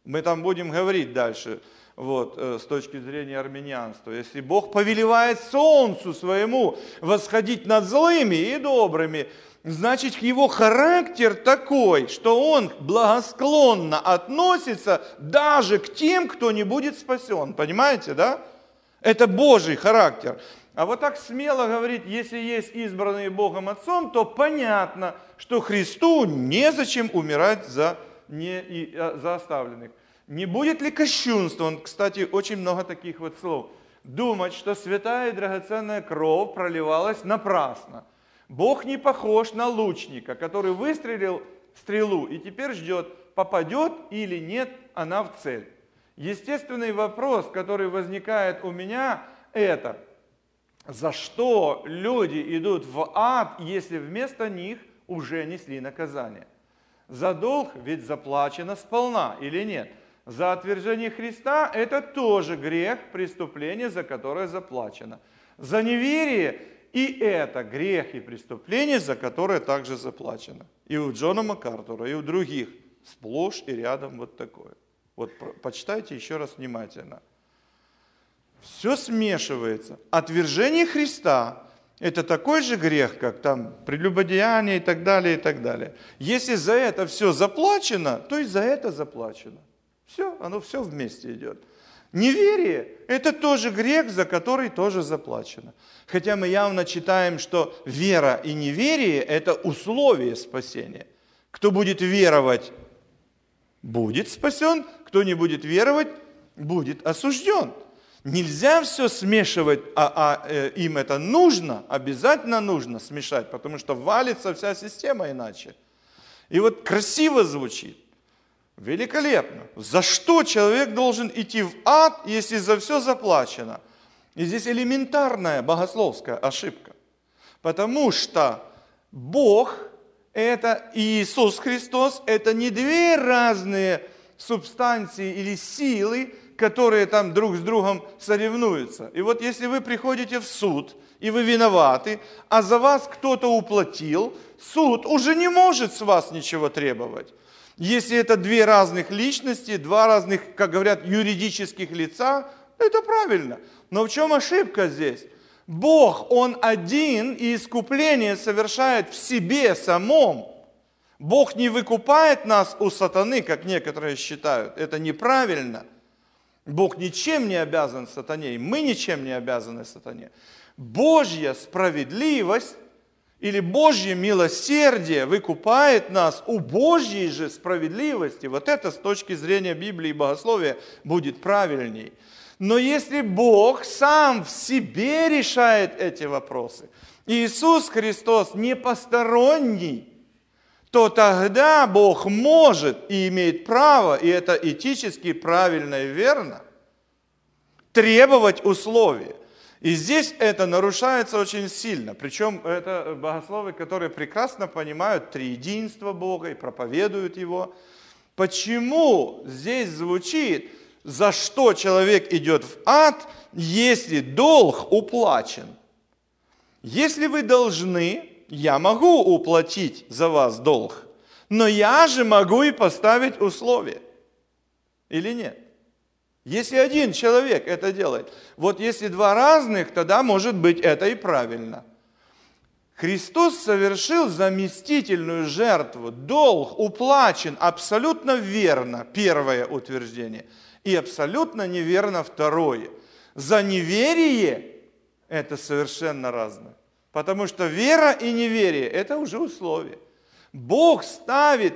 Мы там будем говорить дальше, с точки зрения армянианства. Если Бог повелевает солнцу своему восходить над злыми и добрыми, значит, его характер такой, что он благосклонно относится даже к тем, кто не будет спасен. Понимаете, да? Это Божий характер. А вот так смело говорить, если есть избранные Богом Отцом, то понятно, что Христу незачем умирать за оставленных. Не будет ли кощунством, кстати, очень много таких вот слов, думать, что святая и драгоценная кровь проливалась напрасно. Бог не похож на лучника, который выстрелил стрелу и теперь ждет, попадет или нет она в цель. Естественный вопрос, который возникает у меня, это, за что люди идут в ад, если вместо них уже несли наказание? За долг ведь заплачено сполна или нет? За отвержение Христа это тоже грех, преступление, за которое заплачено. За неверие и это грех и преступление, за которое также заплачено. И у Джона МакАртура, и у других сплошь и рядом вот такое. Вот почитайте еще раз внимательно. Все смешивается. Отвержение Христа – это такой же грех, как там прелюбодеяние и так далее, и так далее. Если за это все заплачено, то и за это заплачено. Все, оно все вместе идет. Неверие – это тоже грех, за который тоже заплачено. Хотя мы явно читаем, что вера и неверие – это условие спасения. Кто будет веровать, будет спасен, кто не будет веровать, будет осужден. Нельзя все смешивать, им это нужно, обязательно нужно смешать, потому что валится вся система иначе. И вот красиво звучит, великолепно. За что человек должен идти в ад, если за все заплачено? И здесь элементарная богословская ошибка. Потому что Бог, это Иисус Христос, это не две разные субстанции или силы, которые там друг с другом соревнуются. И вот если вы приходите в суд, и вы виноваты, а за вас кто-то уплатил, суд уже не может с вас ничего требовать. Если это две разных личности, два разных, как говорят, юридических лица, это правильно. Но в чем ошибка здесь? Бог, Он один, и искупление совершает в себе самом. Бог не выкупает нас у сатаны, как некоторые считают. Это неправильно. Бог ничем не обязан сатане, и мы ничем не обязаны сатане. Божья справедливость или Божье милосердие выкупает нас у Божьей же справедливости. Вот это с точки зрения Библии и богословия будет правильней. Но если Бог сам в себе решает эти вопросы, Иисус Христос не посторонний, то тогда Бог может и имеет право, и это этически правильно и верно, требовать условия. И здесь это нарушается очень сильно. Причем это богословы, которые прекрасно понимают триединство Бога и проповедуют Его. Почему здесь звучит, за что человек идет в ад, если долг уплачен? Если вы должны, я могу уплатить за вас долг, но я же могу и поставить условия. Или нет? Если один человек это делает. Вот если два разных, тогда может быть это и правильно. Христос совершил заместительную жертву. Долг уплачен абсолютно верно, первое утверждение, и абсолютно неверно второе. За неверие это совершенно разное. Потому что вера и неверие – это уже условия. Бог ставит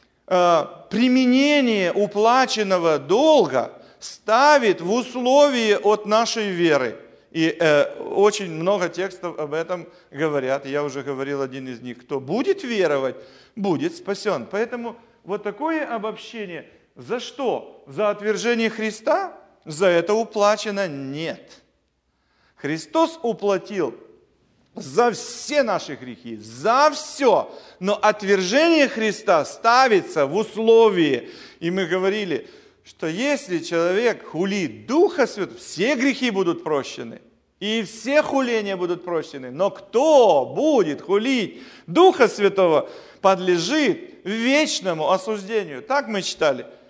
применение уплаченного долга, ставит в условии от нашей веры. И очень много текстов об этом говорят. Я уже говорил один из них. Кто будет веровать, будет спасен. Поэтому вот такое обобщение. За что? За отвержение Христа? За это уплачено? Нет. Христос уплатил за все наши грехи, за все. Но отвержение Христа ставится в условии. И мы говорили, что если человек хулит Духа Святого, все грехи будут прощены. И все хуления будут прощены. Но кто будет хулить Духа Святого, подлежит вечному осуждению. Так мы читали.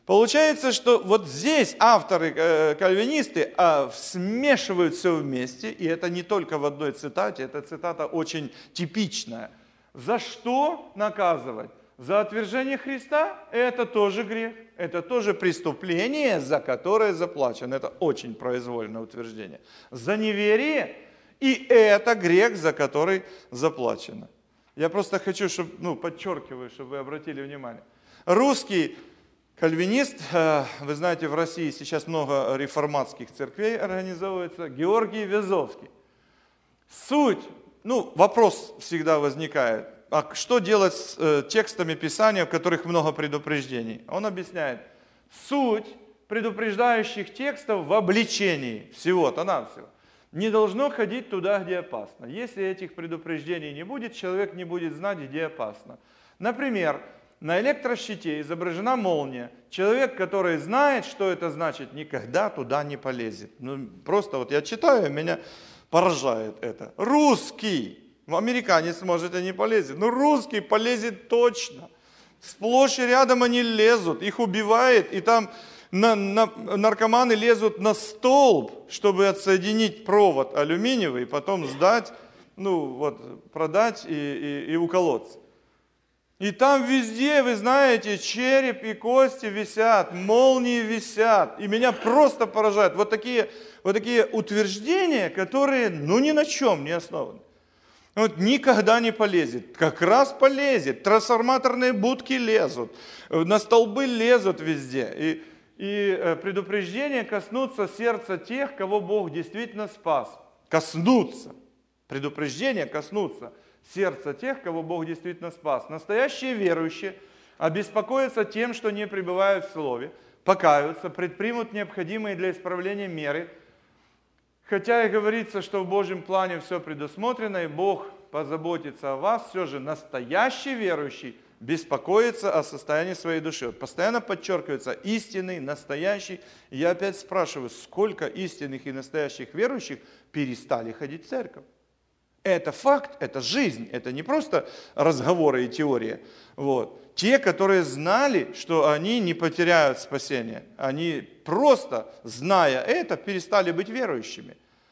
Получается, что вот здесь авторы, кальвинисты, смешивают все вместе, и это не только в одной цитате, эта цитата очень типичная. За что наказывать? За отвержение Христа? Это тоже грех, это тоже преступление, за которое заплачено. Это очень произвольное утверждение. За неверие, и это грех, за который заплачено. Я просто хочу, чтобы, подчеркиваю, чтобы вы обратили внимание. Русский кальвинист, вы знаете, в России сейчас много реформатских церквей организовывается, Георгий Вязовский. Суть, вопрос всегда возникает, а что делать с текстами Писания, в которых много предупреждений? Он объясняет, суть предупреждающих текстов в обличении всего-то навсего. Не должно ходить туда, где опасно. Если этих предупреждений не будет, человек не будет знать, где опасно. Например, на электрощите изображена молния. Человек, который знает, что это значит, никогда туда не полезет. Просто я читаю, меня поражает это. Русский, американец, может, и не полезет, но русский полезет точно. Сплошь и рядом они лезут, их убивает, и там наркоманы лезут на столб, чтобы отсоединить провод алюминиевый, потом сдать, продать и уколоться. И там везде, вы знаете, череп и кости висят, молнии висят. И меня просто поражает. Вот такие утверждения, которые, ни на чем не основаны. Никогда не полезет. Как раз полезет. Трансформаторные будки лезут. На столбы лезут везде. И предупреждения коснутся сердца тех, кого Бог действительно спас. Коснутся. Предупреждения коснутся сердца тех, кого Бог действительно спас. Настоящие верующие обеспокоятся тем, что не пребывают в Слове, покаются, предпримут необходимые для исправления меры. Хотя и говорится, что в Божьем плане все предусмотрено, и Бог позаботится о вас, все же настоящий верующий беспокоится о состоянии своей души. Постоянно подчеркивается истинный, настоящий. И я опять спрашиваю, сколько истинных и настоящих верующих перестали ходить в церковь? Это факт, это жизнь, это не просто разговоры и теория. Те, которые знали, что они не потеряют спасение, они просто, зная это, перестали быть верующими.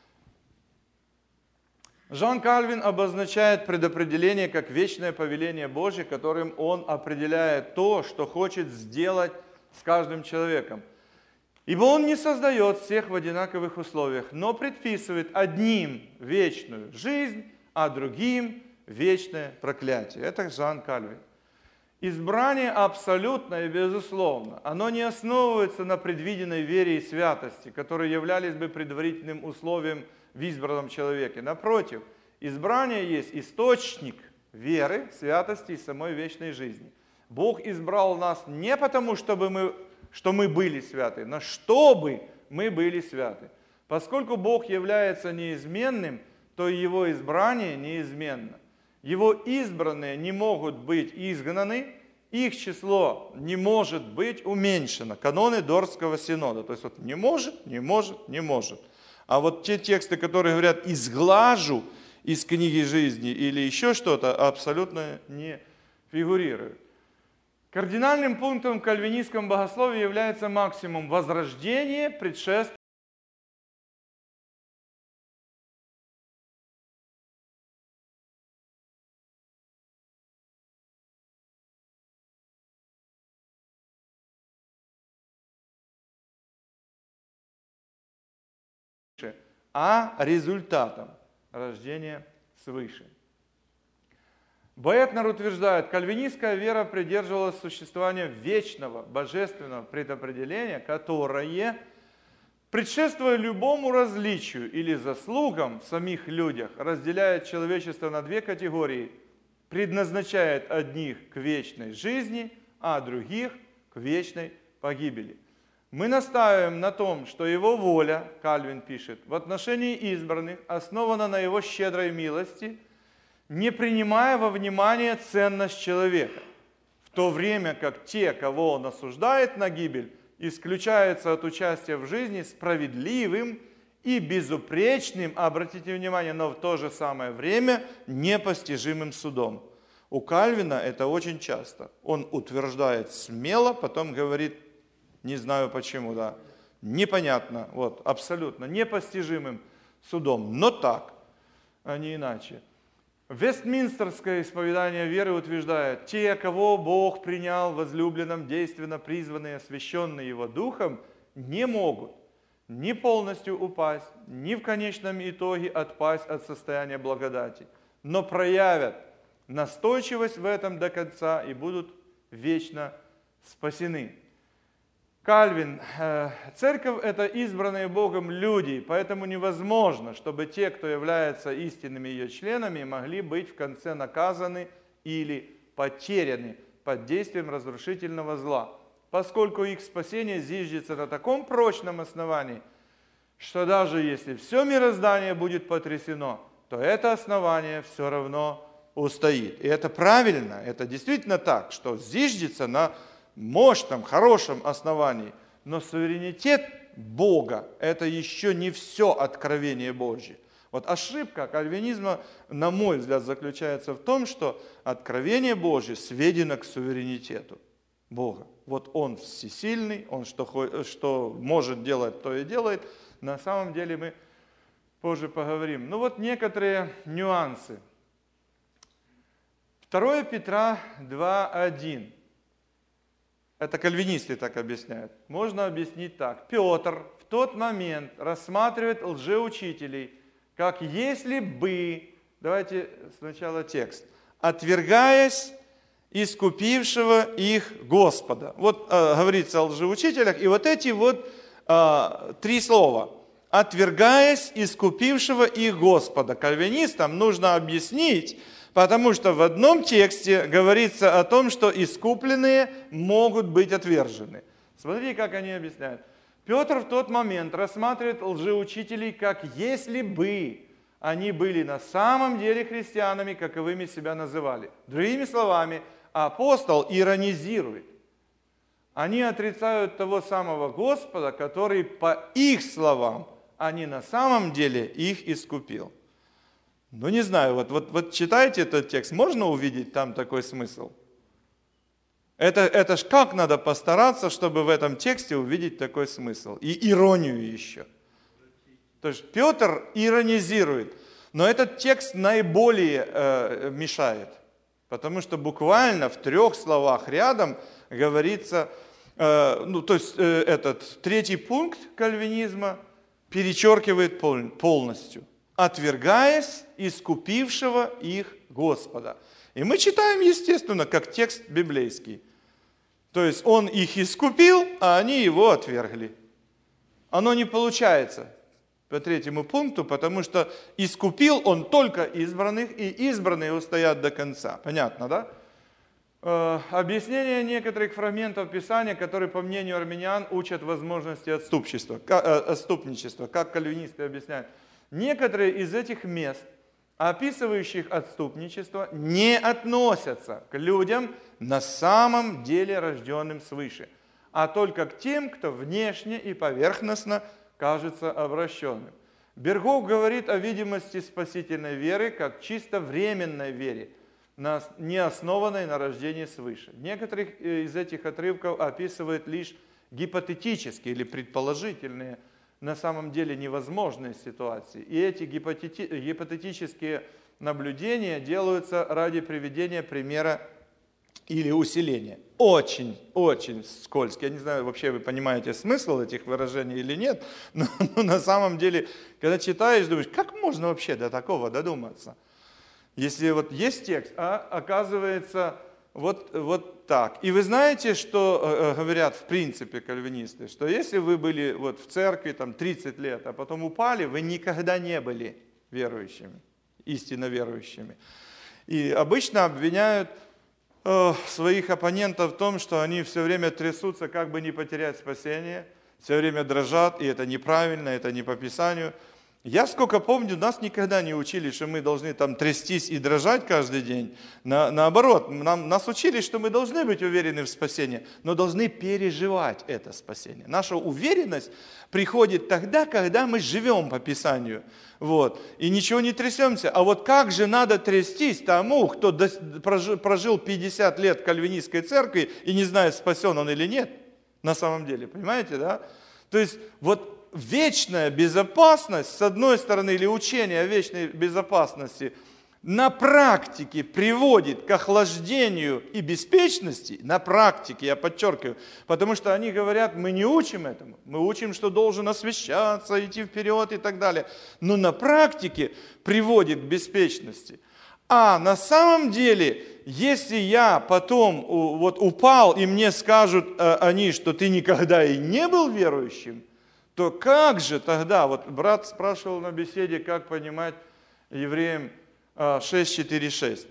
Жан Кальвин обозначает предопределение как вечное повеление Божье, которым он определяет то, что хочет сделать с каждым человеком. Ибо он не создает всех в одинаковых условиях, но предписывает одним вечную жизнь, а другим вечное проклятие. Это Жан Кальвин. Избрание абсолютно и безусловно. Оно не основывается на предвиденной вере и святости, которые являлись бы предварительным условием в избранном человеке. Напротив, избрание есть источник веры, святости и самой вечной жизни. Бог избрал нас не потому, что мы были святы, но чтобы мы были святы. Поскольку Бог является неизменным, то и Его избрание неизменно. Его избранные не могут быть изгнаны, их число не может быть уменьшено. Каноны Дорского синода. То есть не может. А те тексты, которые говорят «изглажу» из книги жизни или еще что-то, абсолютно не фигурируют. Кардинальным пунктом в кальвинистском богословии является максимум возрождения, предшествующего результатом рождения свыше. Боэтнер утверждает, кальвинистская вера придерживалась существования вечного, божественного предопределения, которое, предшествуя любому различию или заслугам в самих людях, разделяет человечество на две категории, предназначает одних к вечной жизни, а других к вечной погибели. Мы настаиваем на том, что его воля, Кальвин пишет, в отношении избранных основана на его щедрой милости, не принимая во внимание ценность человека, в то время как те, кого он осуждает на гибель, исключаются от участия в жизни справедливым и безупречным, обратите внимание, но в то же самое время непостижимым судом. У Кальвина это очень часто. Он утверждает смело, потом говорит Не знаю почему, да. Непонятно, вот, абсолютно непостижимым судом. Но так, а не иначе. Вестминстерское исповедание веры утверждает: те, кого Бог принял возлюбленным, действенно призванные, освященные Его Духом, не могут ни полностью упасть, ни в конечном итоге отпасть от состояния благодати, но проявят настойчивость в этом до конца и будут вечно спасены. Кальвин: церковь – это избранные Богом люди, поэтому невозможно, чтобы те, кто являются истинными ее членами, могли быть в конце наказаны или потеряны под действием разрушительного зла, поскольку их спасение зиждется на таком прочном основании, что даже если все мироздание будет потрясено, то это основание все равно устоит. И это правильно, это действительно так, что зиждется на мощном, хорошем основании. Но суверенитет Бога – это еще не все откровение Божье. Вот ошибка кальвинизма, на мой взгляд, заключается в том, что откровение Божье сведено к суверенитету Бога. Вот Он всесильный, Он что может делать, то и делает. На самом деле мы позже поговорим. Ну вот некоторые нюансы. 2 Петра 2:1. Это кальвинисты так объясняют. Можно объяснить так. Петр в тот момент рассматривает лжеучителей, как если бы, давайте сначала текст, отвергаясь искупившего их Господа. Вот говорится о лжеучителях, и вот эти вот 3 слова. Отвергаясь искупившего их Господа. Кальвинистам нужно объяснить, потому что в одном тексте говорится о том, что искупленные могут быть отвержены. Смотрите, как они объясняют. Петр в тот момент рассматривает лжеучителей, как если бы они были на самом деле христианами, каковыми себя называли. Другими словами, апостол иронизирует. Они отрицают того самого Господа, который, по их словам, они на самом деле их искупил. Ну, не знаю, вот читайте этот текст, можно увидеть там такой смысл? Это ж как надо постараться, чтобы в этом тексте увидеть такой смысл. И иронию еще. То есть Петр иронизирует, но этот текст наиболее мешает. Потому что буквально в 3 словах рядом говорится, этот 3 пункт кальвинизма перечеркивает полностью. Отвергаясь искупившего их Господа. И мы читаем, естественно, как текст библейский. То есть Он их искупил, а они Его отвергли. Оно не получается по 3 пункту, потому что искупил Он только избранных, и избранные устоят до конца. Понятно, да? Объяснение некоторых фрагментов Писания, которые, по мнению армян, учат возможности отступничества, как кальвинисты объясняют. Некоторые из этих мест, описывающих отступничество, не относятся к людям на самом деле рожденным свыше, а только к тем, кто внешне и поверхностно кажется обращенным. Бергов говорит о видимости спасительной веры как чисто временной вере, не основанной на рождении свыше. Некоторых из этих отрывков описывают лишь гипотетические или предположительные, на самом деле невозможные ситуации. И эти гипотетические наблюдения делаются ради приведения примера или усиления. Очень, очень скользкий. Я не знаю, вообще вы понимаете смысл этих выражений или нет, но на самом деле, когда читаешь, думаешь, как можно вообще до такого додуматься? Если вот есть текст, а оказывается вот так. И вы знаете, что говорят в принципе кальвинисты, что если вы были вот в церкви там 30 лет, а потом упали, вы никогда не были верующими, истинно верующими. И обычно обвиняют своих оппонентов в том, что они все время трясутся, как бы не потерять спасение, все время дрожат, и это неправильно, это не по Писанию. Я сколько помню, нас никогда не учили, что мы должны там трястись и дрожать каждый день. Наоборот, нас учили, что мы должны быть уверены в спасении, но должны переживать это спасение. Наша уверенность приходит тогда, когда мы живем по Писанию. Вот, и ничего не трясемся. А вот как же надо трястись тому, кто прожил 50 лет в кальвинистской церкви и не знает, спасен он или нет? на самом деле, понимаете, да? То есть вот вечная безопасность, с одной стороны, или учение о вечной безопасности, на практике приводит к охлаждению и беспечности, на практике, я подчеркиваю, потому что они говорят, мы не учим этому, мы учим, что должен освящаться, идти вперед и так далее, но на практике приводит к беспечности. А на самом деле, если я потом вот упал, и мне скажут они, что ты никогда и не был верующим, то как же тогда, вот брат спрашивал на беседе, как понимать евреям 6.4.6.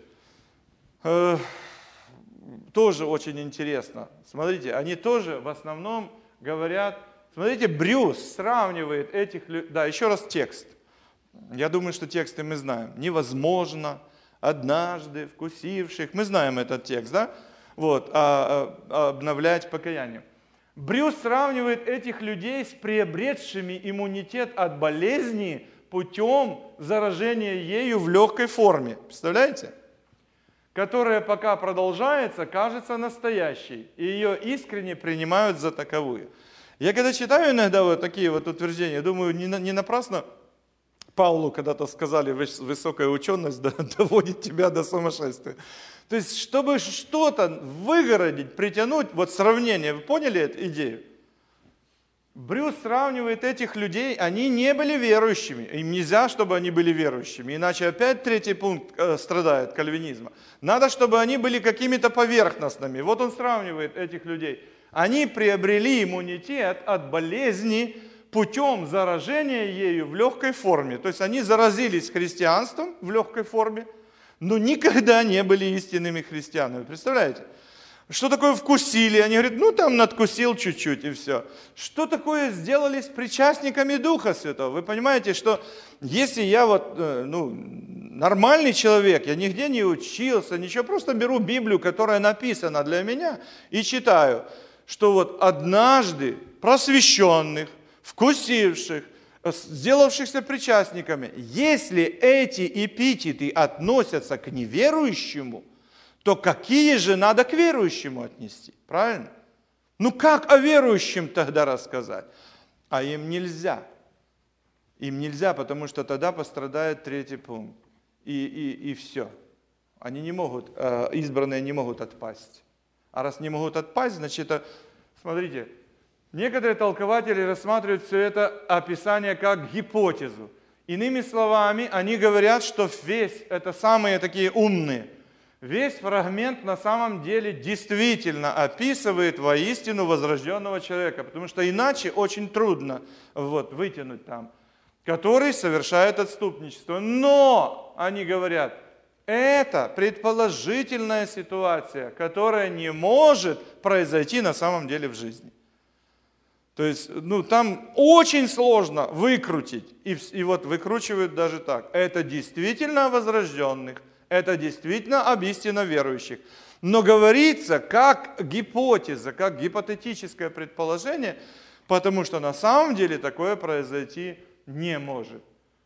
Тоже очень интересно. Смотрите, они тоже в основном говорят, смотрите, Брюс сравнивает этих людей, да, еще раз текст. Я думаю, что тексты мы знаем. Невозможно, однажды вкусивших, мы знаем этот текст, да? Вот, обновлять покаяние. Брюс сравнивает этих людей с приобретшими иммунитет от болезни путем заражения ею в легкой форме. Представляете? Которая пока продолжается, кажется настоящей, и ее искренне принимают за таковую. Я когда читаю иногда вот такие вот утверждения, думаю, не напрасно Павлу когда-то сказали, высокая ученость доводит тебя до сумасшествия. То есть, чтобы что-то выгородить, притянуть, вот сравнение, вы поняли эту идею? Брюс сравнивает этих людей, они не были верующими, им нельзя, чтобы они были верующими, иначе опять третий пункт страдает кальвинизма. Надо, чтобы они были какими-то поверхностными. Вот он сравнивает этих людей. Они приобрели иммунитет от болезни путем заражения ею в легкой форме. То есть они заразились христианством в легкой форме, но никогда не были истинными христианами. Представляете? Что такое вкусили? Они говорят, ну там надкусил чуть-чуть и все. Что такое сделались причастниками Духа Святого? Вы понимаете, что если я вот, нормальный человек, я нигде не учился, ничего, просто беру Библию, которая написана для меня, и читаю, что вот однажды просвещенных, вкусивших, сделавшихся причастниками, если эти эпитеты относятся к неверующему, то какие же надо к верующему отнести? Правильно? Ну как о верующем тогда рассказать? А им нельзя. Им нельзя, потому что тогда пострадает третий пункт. И все. Они не могут, избранные не могут отпасть. А раз не могут отпасть, значит, смотрите, некоторые толкователи рассматривают все это описание как гипотезу. Иными словами, они говорят, что весь, это самые такие умные, весь фрагмент на самом деле действительно описывает воистину возрожденного человека, потому что иначе очень трудно вытянуть там, который совершает отступничество. Но, они говорят, это предположительная ситуация, которая не может произойти на самом деле в жизни. То есть, там очень сложно выкрутить, и вот выкручивают даже так. Это действительно о возрожденных, это действительно об истинно верующих. Но говорится как гипотеза, как гипотетическое предположение, потому что на самом деле такое произойти не может.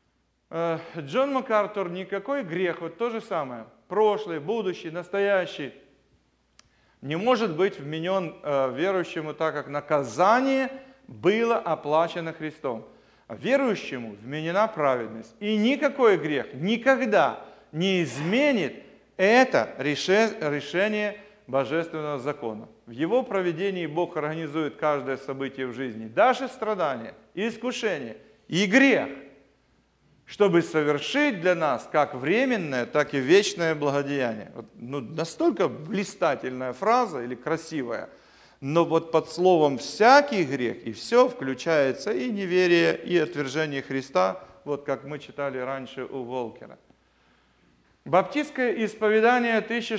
Джон МакАртур, никакой грех, вот то же самое, прошлый, будущий, настоящий, не может быть вменен верующему, так как наказание было оплачено Христом. А верующему вменена праведность. И никакой грех никогда не изменит это решение божественного закона. В его проведении Бог организует каждое событие в жизни, даже страдания, и искушение, и грех, чтобы совершить для нас как временное, так и вечное благодеяние. Настолько блистательная фраза или красивая, но вот под словом «всякий грех» и все включается и неверие, и отвержение Христа, вот как мы читали раньше у Волкера. Баптистское исповедание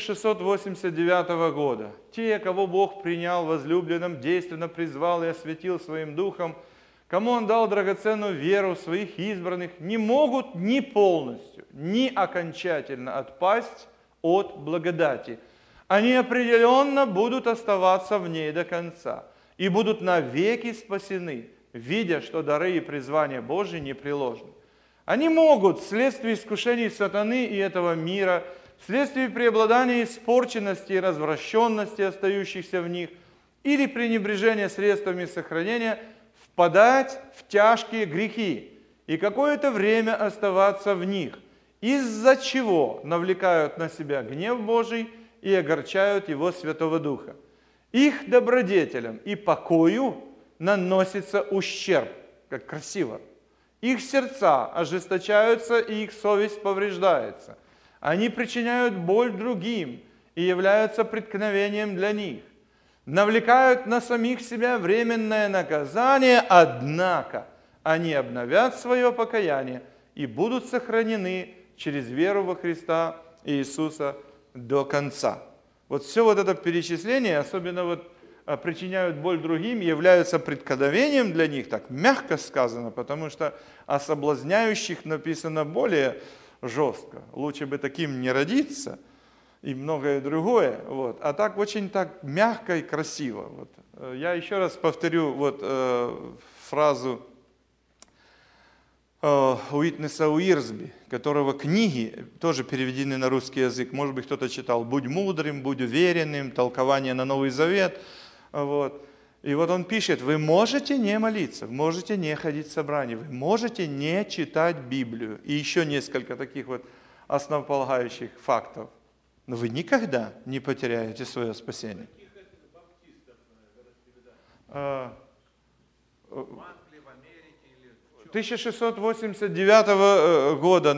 1689 года. Те, кого Бог принял возлюбленным, действенно призвал и осветил своим духом, кому Он дал драгоценную веру своих избранных, не могут ни полностью, ни окончательно отпасть от благодати. Они определенно будут оставаться в ней до конца и будут навеки спасены, видя, что дары и призвания Божьи непреложны. Они могут вследствие искушений сатаны и этого мира, вследствие преобладания испорченности и развращенности, остающихся в них, или пренебрежение средствами сохранения впадать в тяжкие грехи и какое-то время оставаться в них, из-за чего навлекают на себя гнев Божий и огорчают Его Святого Духа. Их добродетелям и покою наносится ущерб, как красиво. Их сердца ожесточаются, и их совесть повреждается. Они причиняют боль другим и являются преткновением для них. Навлекают на самих себя временное наказание, однако они обновят свое покаяние и будут сохранены через веру во Христа Иисуса до конца. Вот все вот это перечисление, особенно вот причиняют боль другим, являются преткновением для них, так мягко сказано, потому что о соблазняющих написано более жестко. Лучше бы таким не родиться и многое другое. Вот. А так очень так мягко и красиво. Вот. Я еще раз повторю вот, фразу Уитнеса Уирсби, которого книги тоже переведены на русский язык. Может быть, кто-то читал «Будь мудрым, будь уверенным», толкование на Новый Завет. Вот. И вот он пишет: вы можете не молиться, вы можете не ходить в собрания, вы можете не читать Библию. И еще несколько таких вот основополагающих фактов. Но вы никогда не потеряете свое спасение. 1689 года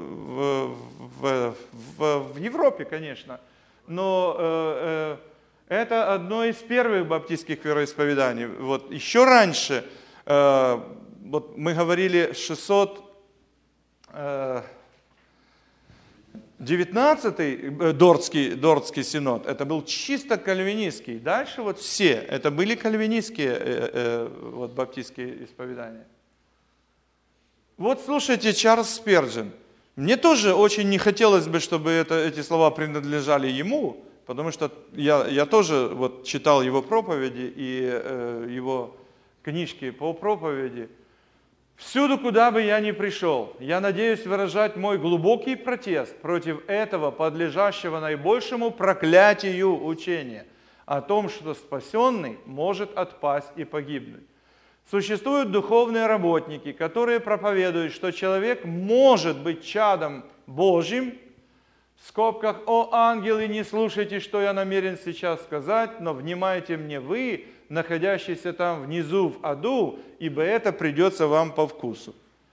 в Европе, конечно, но это одно из первых баптистских вероисповеданий. Вот еще раньше, вот мы говорили 619-й Дортский синод, это был чисто кальвинистский. Дальше вот все, это были кальвинистские вот, баптистские исповедания. Вот слушайте, Чарльз Спержен. Мне тоже очень не хотелось бы, чтобы эти слова принадлежали ему, потому что я тоже вот читал его проповеди и его книжки по проповеди. Всюду, куда бы я ни пришел, я надеюсь выражать мой глубокий протест против этого подлежащего наибольшему проклятию учения о том, что спасенный может отпасть и погибнуть. Существуют духовные работники, которые проповедуют, что человек может быть чадом Божьим. В скобках: «О ангелы, не слушайте, что я намерен сейчас сказать, но внимайте мне вы, находящиеся там внизу в аду, ибо это придется вам по вкусу».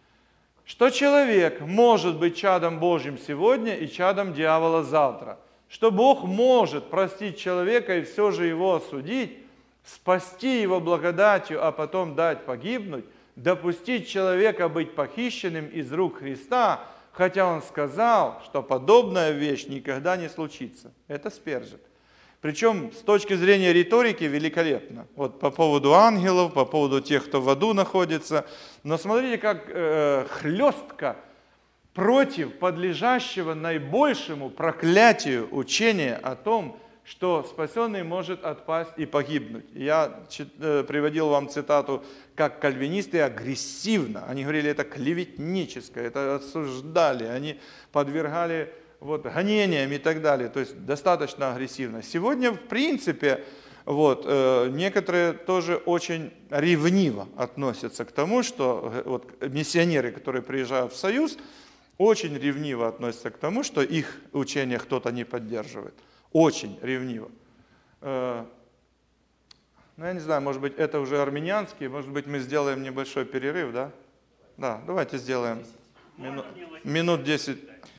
Что человек может быть чадом Божьим сегодня и чадом дьявола завтра. Что Бог может простить человека и все же его осудить, спасти его благодатью, а потом дать погибнуть, допустить человека быть похищенным из рук Христа, хотя он сказал, что подобная вещь никогда не случится. Это Спержен. Причем с точки зрения риторики великолепно. Вот по поводу ангелов, по поводу тех, кто в аду находится. Но смотрите, как хлестко против подлежащего наибольшему проклятию учения о том, что спасенный может отпасть и погибнуть. Я приводил вам цитату, как кальвинисты агрессивно, они говорили, это клеветническое, это осуждали, они подвергали вот, гонениям и так далее, то есть достаточно агрессивно. Сегодня, в принципе, вот, некоторые тоже очень ревниво относятся к тому, что вот, миссионеры, которые приезжают в Союз, очень ревниво относятся к тому, что их учение кто-то не поддерживает. Очень ревниво. Ну, я не знаю, может быть, это уже армянский, может быть, мы сделаем небольшой перерыв, да? Да, давайте сделаем минут 10.